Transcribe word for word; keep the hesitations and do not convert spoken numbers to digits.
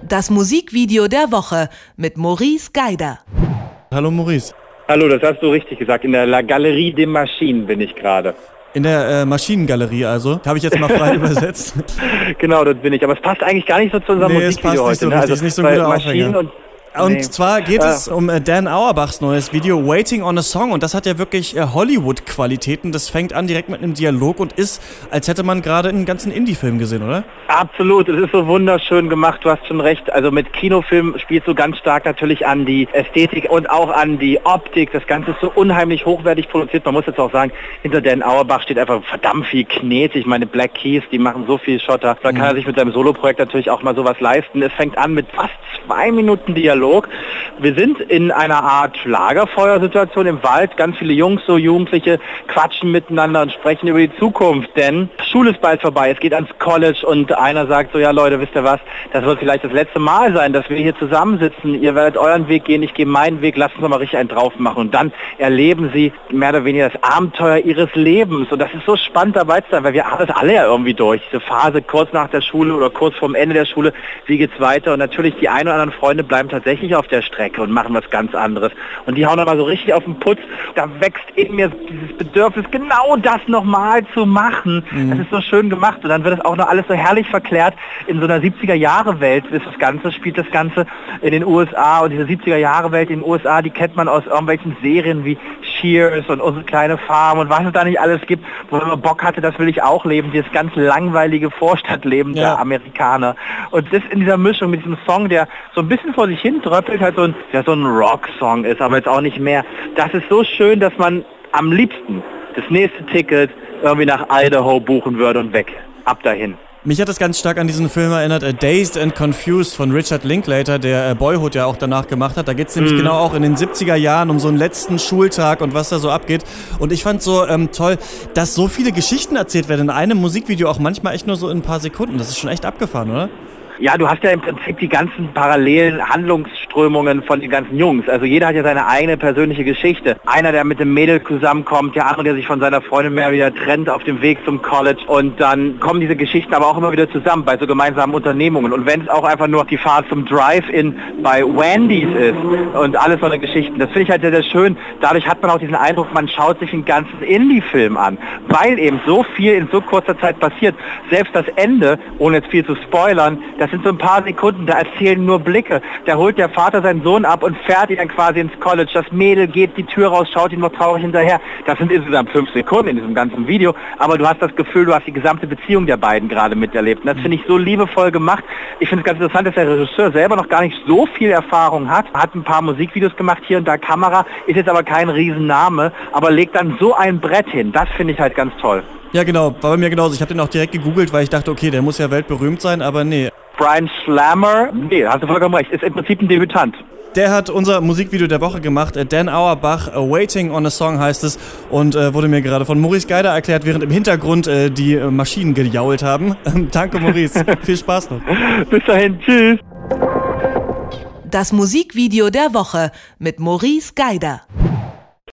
Das Musikvideo der Woche mit Maurice Geider. Hallo Maurice. Hallo, das hast du richtig gesagt. In der La Galerie des Machines bin ich gerade. In der äh, Maschinengalerie also. Habe ich jetzt mal frei übersetzt. Genau, das bin ich. Aber es passt eigentlich gar nicht so zu unserem nee, Musikvideo es passt heute. Nicht so ne? richtig, also, ist nicht so ein guter Aufhänger. Und Und nee. zwar geht äh. es um äh, Dan Auerbachs neues Video Waiting on a Song und das hat ja wirklich äh, Hollywood-Qualitäten. Das fängt an direkt mit einem Dialog und ist, als hätte man gerade einen ganzen Indie-Film gesehen, oder? Absolut, es ist so wunderschön gemacht, du hast schon recht. Also mit Kinofilm spielst du ganz stark natürlich an die Ästhetik und auch an die Optik. Das Ganze ist so unheimlich hochwertig produziert. Man muss jetzt auch sagen, hinter Dan Auerbach steht einfach verdammt viel Knete. Ich meine, Black Keys, die machen so viel Schotter. Da kann er sich mit seinem Soloprojekt natürlich auch mal sowas leisten. Es fängt an mit fast zwei Minuten Dialog. Wir sind in einer Art Lagerfeuersituation im Wald. Ganz viele Jungs, so Jugendliche, quatschen miteinander und sprechen über die Zukunft. Denn Schule ist bald vorbei, es geht ans College und einer sagt so, ja Leute, wisst ihr was, das wird vielleicht das letzte Mal sein, dass wir hier zusammensitzen. Ihr werdet euren Weg gehen, ich gehe meinen Weg, lasst uns doch mal richtig einen drauf machen. Und dann erleben sie mehr oder weniger das Abenteuer ihres Lebens. Und das ist so spannend dabei zu sein, weil wir haben das alle ja irgendwie durch. Diese Phase kurz nach der Schule oder kurz vorm Ende der Schule, wie geht's weiter? Und natürlich die ein oder anderen Freunde bleiben tatsächlich auf der Strecke und machen was ganz anderes. Und die hauen dann mal so richtig auf den Putz. Da wächst in mir dieses Bedürfnis, genau das nochmal zu machen. Mhm. Das ist so schön gemacht. Und dann wird es auch noch alles so herrlich verklärt. In so einer siebziger-Jahre-Welt ist das Ganze, spielt das Ganze in den U S A. Und diese siebziger-Jahre-Welt in den U S A, die kennt man aus irgendwelchen Serien wie Cheers und Unsere kleine Farm und was es da nicht alles gibt, wo man Bock hatte, das will ich auch leben. Dieses ganz langweilige Vorstadtleben ja. der Amerikaner. Und das in dieser Mischung mit diesem Song, der so ein bisschen vor sich hin tröppelt, halt so ein, ja, so ein Rock-Song ist, aber jetzt auch nicht mehr. Das ist so schön, dass man am liebsten das nächste Ticket irgendwie nach Idaho buchen würde und weg. Ab dahin. Mich hat das ganz stark an diesen Film erinnert, uh, Dazed and Confused von Richard Linklater, der uh, Boyhood ja auch danach gemacht hat. Da geht es nämlich mhm. genau auch in den siebziger Jahren um so einen letzten Schultag und was da so abgeht. Und ich fand so ähm, toll, dass so viele Geschichten erzählt werden in einem Musikvideo, auch manchmal echt nur so in ein paar Sekunden. Das ist schon echt abgefahren, oder? Ja, du hast ja im Prinzip die ganzen parallelen Handlungsströmungen von den ganzen Jungs. Also jeder hat ja seine eigene persönliche Geschichte. Einer, der mit dem Mädel zusammenkommt, der andere, der sich von seiner Freundin mehr wieder trennt auf dem Weg zum College. Und dann kommen diese Geschichten aber auch immer wieder zusammen bei so gemeinsamen Unternehmungen. Und wenn es auch einfach nur die Fahrt zum Drive-In bei Wendy's ist und alles so eine Geschichten, das finde ich halt sehr, sehr schön. Dadurch hat man auch diesen Eindruck, man schaut sich einen ganzen Indie-Film an, weil eben so viel in so kurzer Zeit passiert. Selbst das Ende, ohne jetzt viel zu spoilern, das sind so ein paar Sekunden, da erzählen nur Blicke. Da holt der Vater seinen Sohn ab und fährt ihn dann quasi ins College. Das Mädel geht die Tür raus, schaut ihm noch traurig hinterher. Das sind insgesamt fünf Sekunden in diesem ganzen Video, aber du hast das Gefühl, du hast die gesamte Beziehung der beiden gerade miterlebt. Und das finde ich so liebevoll gemacht. Ich finde es ganz interessant, dass der Regisseur selber noch gar nicht so viel Erfahrung hat. Hat ein paar Musikvideos gemacht, hier und da Kamera, ist jetzt aber kein Riesenname, aber legt dann so ein Brett hin. Das finde ich halt ganz toll. Ja genau, war bei mir genauso. Ich habe den auch direkt gegoogelt, weil ich dachte, okay, der muss ja weltberühmt sein, aber nee. Brian Schlammer, nee, hast du vollkommen recht, ist im Prinzip ein Debütant. Der hat unser Musikvideo der Woche gemacht. Dan Auerbach, Waiting on a Song heißt es und äh, wurde mir gerade von Maurice Geider erklärt, während im Hintergrund äh, die äh, Maschinen gejault haben. Danke Maurice, viel Spaß noch. Bis dahin, tschüss. Das Musikvideo der Woche mit Maurice Geider.